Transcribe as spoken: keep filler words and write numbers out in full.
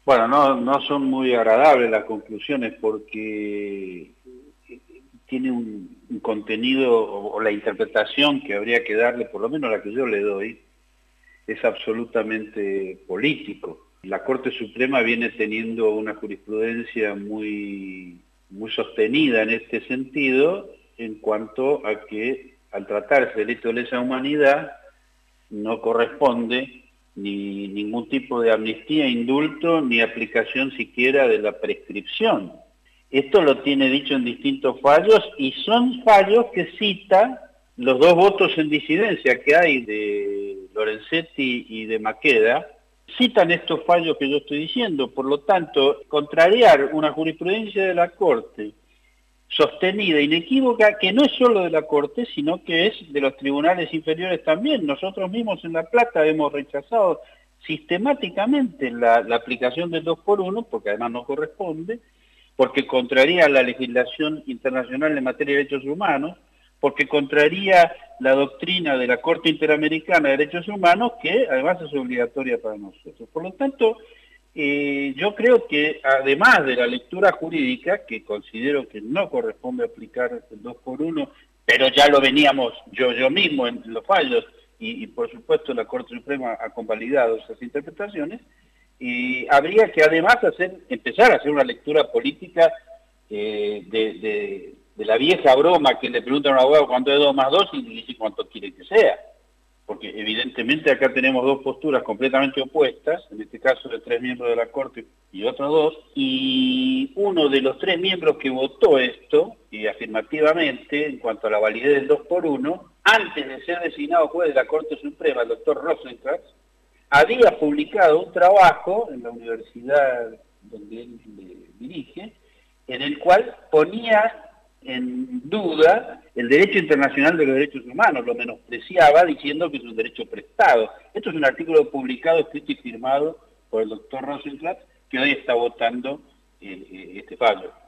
Bueno, no, no son muy agradables las conclusiones porque tiene un, un contenido o, o la interpretación que habría que darle, por lo menos la que yo le doy, es absolutamente político. La Corte Suprema viene teniendo una jurisprudencia muy, muy sostenida en este sentido en cuanto a que al tratarse de delito de lesa humanidad no corresponde ni ningún tipo de amnistía, indulto, ni aplicación siquiera de la prescripción. Esto lo tiene dicho en distintos fallos y son fallos que cita los dos votos en disidencia que hay de Lorenzetti y de Maqueda, citan estos fallos que yo estoy diciendo. Por lo tanto, contrariar una jurisprudencia de la Corte sostenida, inequívoca, que no es solo de la Corte, sino que es de los tribunales inferiores también. Nosotros mismos en La Plata hemos rechazado sistemáticamente la, la aplicación del dos por uno, porque además no corresponde, porque contraría la legislación internacional en materia de derechos humanos, porque contraría la doctrina de la Corte Interamericana de Derechos Humanos, que además es obligatoria para nosotros. Por lo tanto, eh, yo creo que además de la lectura jurídica, que considero que no corresponde aplicar el dos por uno, pero ya lo veníamos yo, yo mismo en los fallos, y, y por supuesto la Corte Suprema ha convalidado esas interpretaciones, y habría que además hacer, empezar a hacer una lectura política eh, de, de, de la vieja broma que le preguntan a un abogado cuánto es dos más dos y le dice cuánto quiere que sea. Porque evidentemente acá tenemos dos posturas completamente opuestas, en este caso de tres miembros de la Corte y otros dos, y uno de los tres miembros que votó esto, y afirmativamente, en cuanto a la validez del dos por uno, antes de ser designado juez de la Corte Suprema, el doctor Rosenkranz, había publicado un trabajo en la universidad donde él dirige, en el cual ponía en duda el derecho internacional de los derechos humanos, lo menospreciaba diciendo que es un derecho prestado. Esto es un artículo publicado, escrito y firmado por el doctor Rosenkranz, que hoy está votando eh, este fallo.